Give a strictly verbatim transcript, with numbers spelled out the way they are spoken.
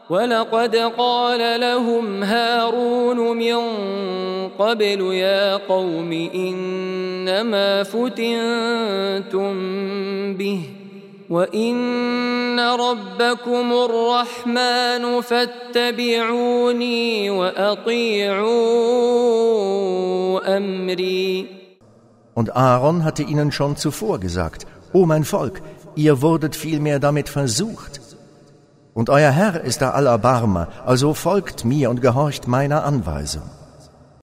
ولقد قال لهم هارون من قبل يا قوم إنما فتنتم به وإن ربكم الرحمن فاتبعوني وأطيعوا أمري. Und Aaron hatte ihnen schon zuvor gesagt: O mein Volk, ihr wurdet vielmehr damit versucht. Und euer Herr ist der Allerbarmer, also folgt mir und gehorcht meiner Anweisung.